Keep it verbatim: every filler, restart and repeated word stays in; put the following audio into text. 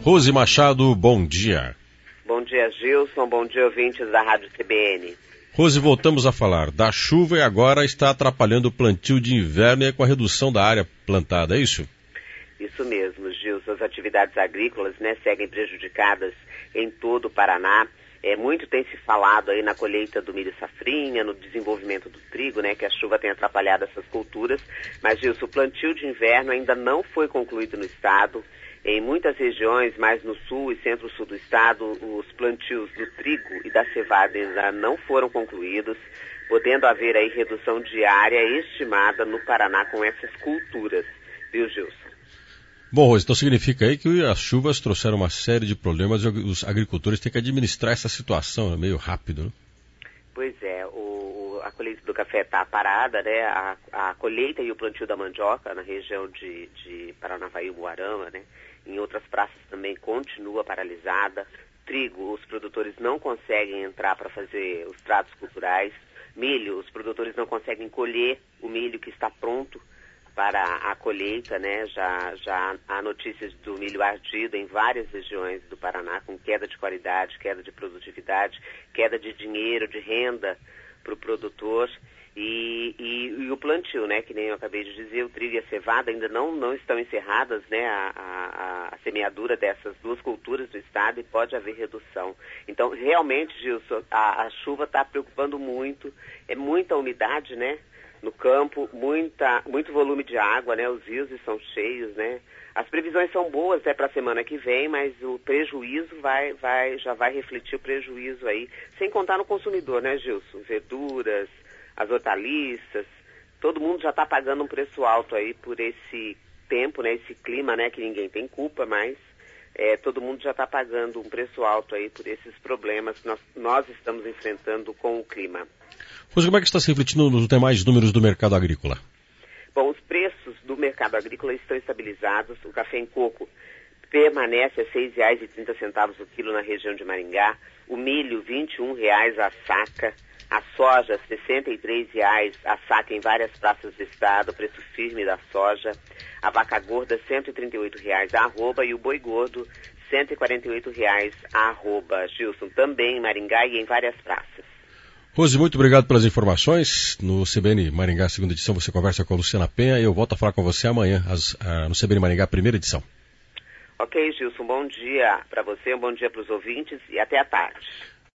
Rose Machado, bom dia. Bom dia, Gilson. Bom dia, ouvintes da Rádio C B N. Rose, voltamos a falar da chuva e agora está atrapalhando o plantio de inverno e com a redução da área plantada, é isso? Isso mesmo, Gilson. As atividades agrícolas, né, seguem prejudicadas em todo o Paraná. É, muito tem se falado aí na colheita do milho safrinha, no desenvolvimento do trigo, né, que a chuva tem atrapalhado essas culturas. Mas, Gilson, o plantio de inverno ainda não foi concluído no estado. Em muitas regiões, mais no sul e centro-sul do estado, os plantios do trigo e da cevada ainda não foram concluídos, podendo haver aí redução de área estimada no Paraná com essas culturas. Viu, Gilson? Bom, Rose, então significa aí que as chuvas trouxeram uma série de problemas e os agricultores têm que administrar essa situação, né, meio rápido, né? Pois é, o, a colheita do café está parada, né? A, a colheita e o plantio da mandioca na região de, de Paranavaí e Umuarama, né? Em outras praças também continua paralisada. Trigo, os produtores não conseguem entrar para fazer os tratos culturais. Milho, os produtores não conseguem colher o milho que está pronto para a colheita, né? Já, já há notícias do milho ardido em várias regiões do Paraná, com queda de qualidade, queda de produtividade, queda de dinheiro, de renda para o produtor. E, e, e o plantio, né, que nem eu acabei de dizer, o trigo e a cevada ainda não, não estão encerradas, né, a, a, a semeadura dessas duas culturas do estado, e pode haver redução. Então, realmente, Gilson, a, a chuva está preocupando muito, é muita umidade, né, no campo, muita, muito volume de água, né, os rios estão cheios, né. As previsões são boas, né, para a semana que vem, mas o prejuízo vai, vai, já vai refletir o prejuízo aí, sem contar no consumidor, né, Gilson, verduras, as hortaliças, todo mundo já está pagando um preço alto aí por esse tempo, né, esse clima, né, que ninguém tem culpa, mas é, todo mundo já está pagando um preço alto aí por esses problemas que nós, nós estamos enfrentando com o clima. Pois como é que está se refletindo nos demais números do mercado agrícola? Bom, os preços do mercado agrícola estão estabilizados, o café em coco permanece a seis reais e trinta centavos o quilo na região de Maringá, o milho vinte e um reais a saca, a soja, sessenta e três reais a saca em várias praças do estado, preço firme da soja. A vaca gorda, cento e trinta e oito reais a arroba, e o boi gordo, cento e quarenta e oito reais a arroba. Gilson, também em Maringá e em várias praças. Rose, muito obrigado pelas informações. No C B N Maringá, segunda edição, você conversa com a Luciana Penha e eu volto a falar com você amanhã, as, uh, no C B N Maringá, primeira edição. Ok, Gilson, bom dia para você, um bom dia para os ouvintes e até à tarde.